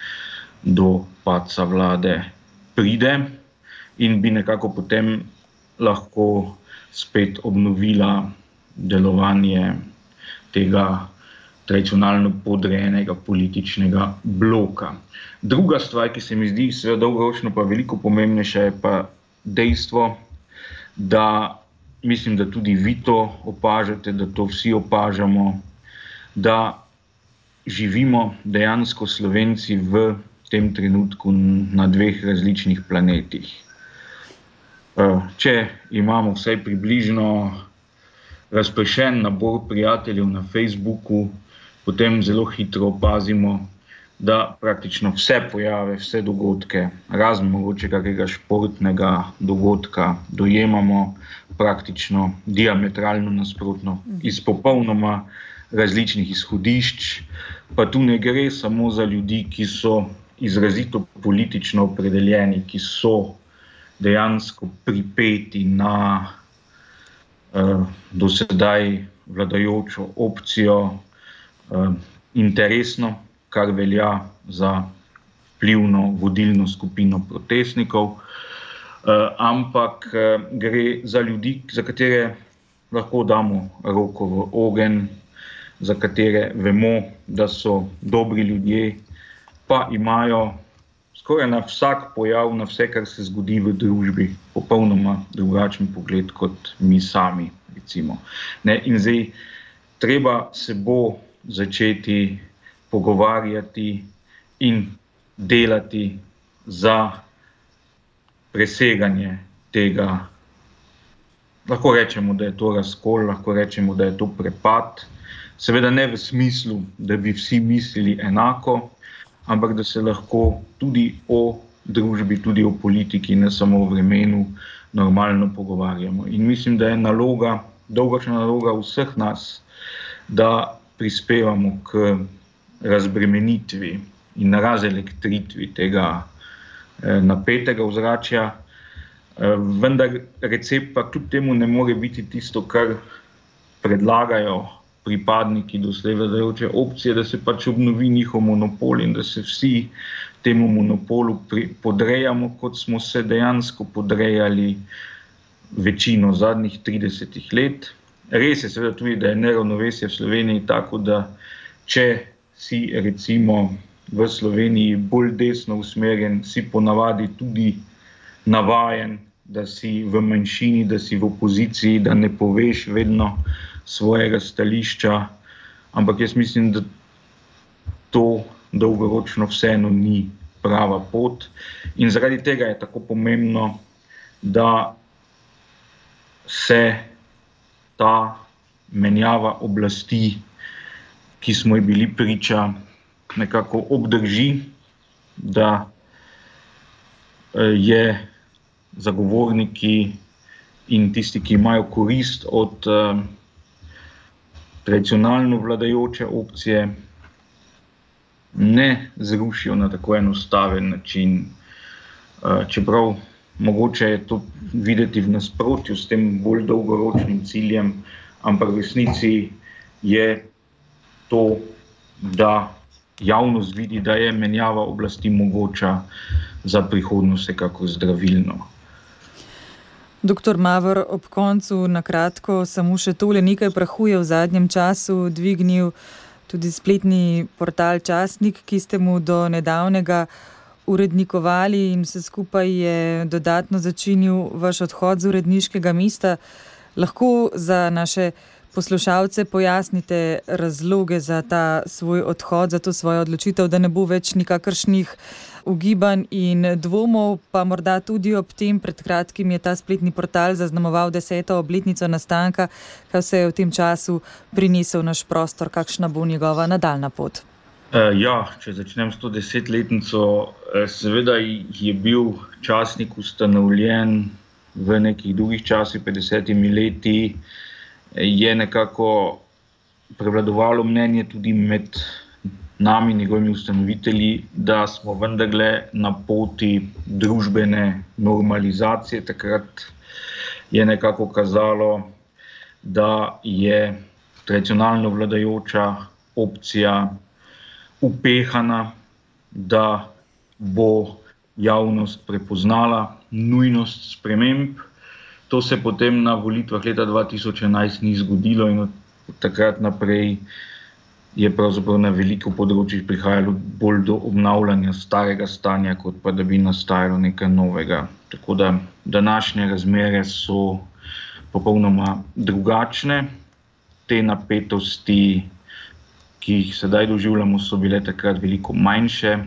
do padca vlade pride in bi nekako potem lahko spet obnovila delovanje tega tradicionalno podrejenega političnega bloka. Druga stvar, ki se mi zdi seveda dolgoročno pa veliko pomembnejša, je pa dejstvo, da mislim, da tudi vi to opažate, da to vsi opažamo, da živimo dejansko Slovenci v tem trenutku na dveh različnih planetih. Če imamo vsaj približno razpršen nabor prijateljev na Facebooku, potem zelo hitro opazimo, da praktično vse pojave, vse dogodke, razen mogoče kakega športnega dogodka, dojemamo praktično diametralno nasprotno, iz popolnoma različnih izhodišč. Pa tu ne gre samo za ljudi, ki so izrazito politično opredeljeni, ki so dejansko pripeti na uh, do sedaj vladajočo opcijo uh, interesno, kar velja za vplivno vodilno skupino protestnikov, uh, ampak uh, gre za ljudi, za katere lahko damo roko v ogenj, za katere vemo, da so dobri ljudje, pa imajo skoraj na vsak pojav, na vse, kar se zgodi v družbi, popolnoma drugačen pogled kot mi sami, recimo. Ne, in zdaj treba se bo začeti pogovarjati in delati za preseganje tega. Lahko rečemo, da je to razkol, lahko rečemo, da je to prepad. Seveda ne v smislu, da bi vsi mislili enako, ampak da se lahko tudi o družbi, tudi o politiki, ne samo o vremenu, normalno pogovarjamo. In mislim, da je naloga, dolgoročna naloga vseh nas, da prispevamo k razbremenitvi in razelektritvi tega eh, napetega ozračja. Eh, vendar recept pa kljub temu ne more biti tisto, kar predlagajo pripadniki doslej vladajoče opcije, da se pač obnovi njihov monopol in da se vsi temu monopolu pri, podrejamo, kot smo se dejansko podrejali večino zadnjih tridesetih let. Res je seveda tudi, da je neravnovesje v Sloveniji tako, da če si recimo v Sloveniji bolj desno usmerjen, si ponavadi tudi navajen, da si v manjšini, da si v opoziciji, da ne poveš vedno svojega stališča, ampak jaz mislim, da to dolgoročno vseeno ni prava pot in zaradi tega je tako pomembno, da se ta menjava oblasti, ki smo ji bili priča, nekako obdrži, da je zagovorniki in tisti, ki imajo korist od uh, tradicionalno vladajoče opcije, ne zrušijo na tako enostaven način. Uh, čeprav mogoče je to videti v nasprotju s tem bolj dolgoročnim ciljem, ampak v resnici je to, da javnost vidi, da je menjava oblasti mogoča za prihodnost vsekakor zdravilno. Doktor Mavor, ob koncu na kratko samo še tole, nekaj prahu je v zadnjem času dvignil tudi spletni portal Časnik, ki ste mu do nedavnega urednikovali in vse skupaj je dodatno začinil vaš odhod z uredniškega mesta. Lahko za naše poslušalce pojasnite razloge za ta svoj odhod, za to svojo odločitev, da ne bo več nikakršnih ugibanj in dvomov, pa morda tudi ob tem, pred kratkim je ta spletni portal zaznamoval deseto obletnico nastanka, kaj vse je v tem času prinesel naš prostor, kakšna bo njegova nadaljna pot? Uh, ja, če začnem s to desetletnico, uh, seveda je bil časnik ustanovljen v nekih drugih časih, pred desetimi leti, je nekako prevladovalo mnenje tudi med nami, njegovimi ustanovitelji, da smo vendarle na poti družbene normalizacije. Takrat je nekako kazalo, da je tradicionalno vladajoča opcija upehana, da bo javnost prepoznala nujnost sprememb. To se potem na volitvah leta dva tisoč enajst ni zgodilo in od takrat naprej je pravzaprav na veliko področjih prihajalo bolj do obnavljanja starega stanja, kot pa da bi nastajalo nekaj novega. Tako da današnje razmere so popolnoma drugačne. Te napetosti, ki jih sedaj doživljamo, so bile takrat veliko manjše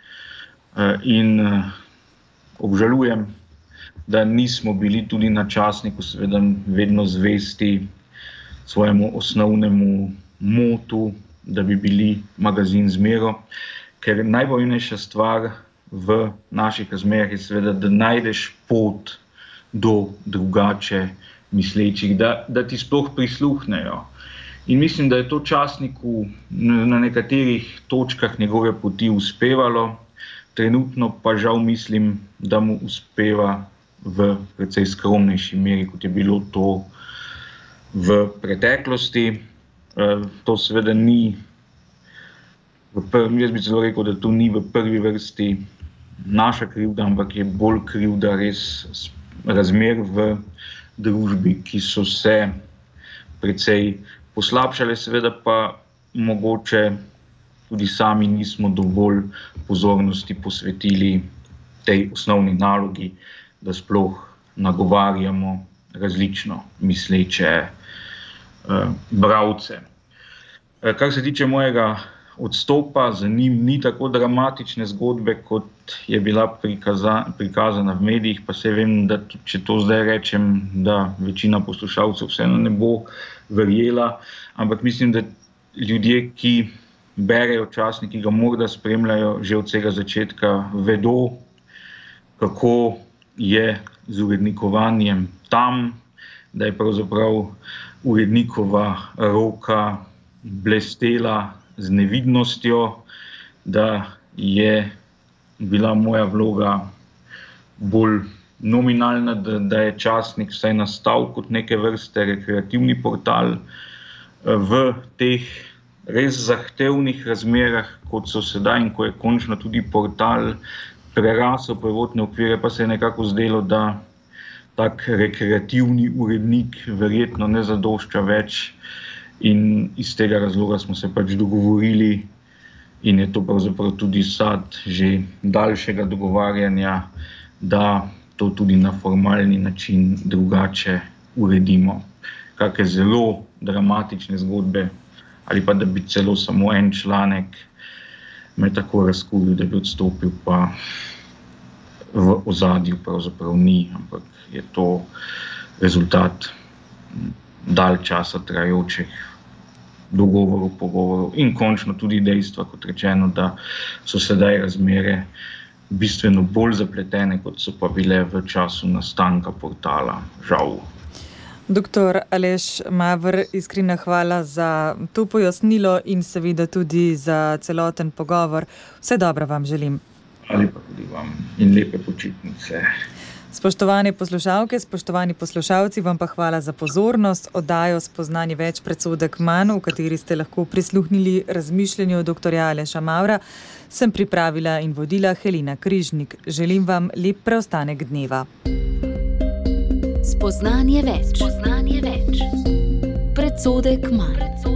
in obžalujem, da nismo bili tudi na Časniku seveda vedno zvesti svojemu osnovnemu motu, da bi bili magazin z mero, ker najpomembnejša stvar v naših razmerah je seveda, da najdeš pot do drugače mislečih, da, da ti sploh prisluhnejo. In mislim, da je to Časniku na nekaterih točkah njegove poti uspevalo, trenutno pa žal mislim, da mu uspeva v precej skromnejši meri, kot je bilo to v preteklosti. To seveda ni, v prvi, jaz bi celo rekel, da to ni v prvi vrsti naša krivda, ampak je bolj krivda res razmer v družbi, ki so se precej poslabšale, seveda pa mogoče tudi sami nismo dovolj pozornosti posvetili tej osnovni nalogi, da sploh nagovarjamo različno misleče uh, bralce. Uh, kar se tiče mojega odstopa, za njim ni tako dramatične zgodbe, kot je bila prikaza, prikazana v medijih, pa se vem, da če to zdaj rečem, da večina poslušalcev vseeno ne bo verjela, ampak mislim, da ljudje, ki berejo časnik, ki ga morda spremljajo že od vsega začetka, vedo, kako je z urednikovanjem tam, da je pravzaprav urednikova roka blestela z nevidnostjo, da je bila moja vloga bolj nominalna, da, da je časnik vsaj nastal kot neke vrste rekreativni portal v teh res zahtevnih razmerah, kot so sedaj in ko je končno tudi portal prerasel prvotne okvire, pa se je nekako zdelo, da tak rekreativni urednik verjetno ne zadošča več in iz tega razloga smo se pač dogovorili in je to pravzaprav tudi sad že daljšega dogovarjanja, da to tudi na formalni način drugače uredimo. Kakšne zelo dramatične zgodbe ali pa da bi celo samo en članek me tako razkuril, da bi odstopil, pa v ozadju pravzaprav ni, ampak je to rezultat dalj časa trajajočih dogovorov, pogovorov in končno tudi dejstva, kot rečeno, da so sedaj razmere bistveno bolj zapletene, kot so pa bile v času nastanka portala, žal. Doktor Aleš Maver, iskrena hvala za to pojasnilo in seveda tudi za celoten pogovor. Vse dobro vam želim. Ali pa tudi vam in lepe počitnice. Spoštovane poslušalke, spoštovani poslušalci, vam pa hvala za pozornost. Oddajo Spoznanje več, predsodek manj, v kateri ste lahko prisluhnili razmišljanju doktorja Aleša Mavra, sem pripravila in vodila Helena Križnik. Želim vam lep preostanek dneva. Spoznanje več. Spoznanje več. Predsodek manj.